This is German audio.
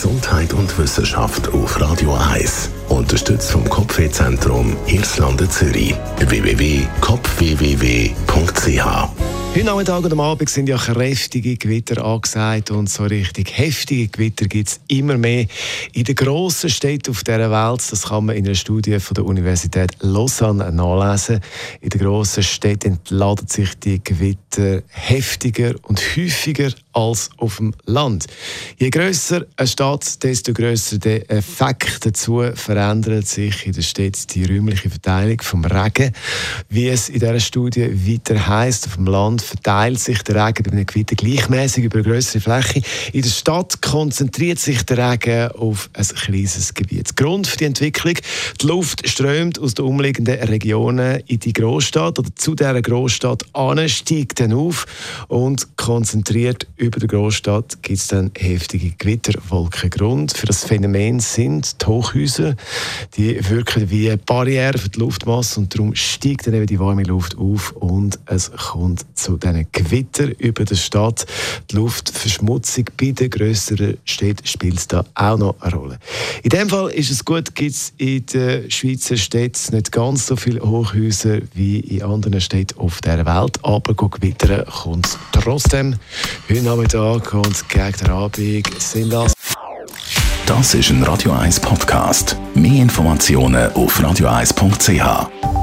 Gesundheit und Wissenschaft auf Radio 1. Unterstützt vom Kopfwehzentrum Irlande Zürich. www.kopfwww.ch. Heute Nachmittag und am Abend sind ja kräftige Gewitter angesagt und so richtig heftige Gewitter gibt es immer mehr in den grossen Städten auf dieser Welt. Das kann man in einer Studie von der Universität Lausanne nachlesen. In den grossen Städten entladen sich die Gewitter heftiger und häufiger als auf dem Land. Je grösser eine Stadt, desto grösser der Effekt dazu verändert sich in der Stadt die räumliche Verteilung vom Regen. Wie es in dieser Studie weiter heisst, auf dem Land verteilt sich der Regen bei einem Gewitter gleichmäßig über eine grössere Fläche. In der Stadt konzentriert sich der Regen auf ein kleines Gebiet. Grund für die Entwicklung: die Luft strömt aus den umliegenden Regionen in die Großstadt oder zu dieser Großstadt an, steigt dann auf und konzentriert über der Großstadt gibt es dann heftige Gewitterwolken. Grund für das Phänomen sind die Hochhäuser. Die wirken wie eine Barriere für die Luftmasse und darum steigt dann eben die warme Luft auf und es kommt zu diesen Gewitter über der Stadt. Die Luftverschmutzung bei den grösseren Städten spielt da auch noch eine Rolle. In dem Fall ist es gut, gibt es in den Schweizer Städten nicht ganz so viele Hochhäuser wie in anderen Städten auf der Welt, aber gewittern kommt es trotzdem. Heute Nachmittag und gegen den Abend sind das. Das ist ein Radio 1 Podcast. Mehr Informationen auf radio1.ch.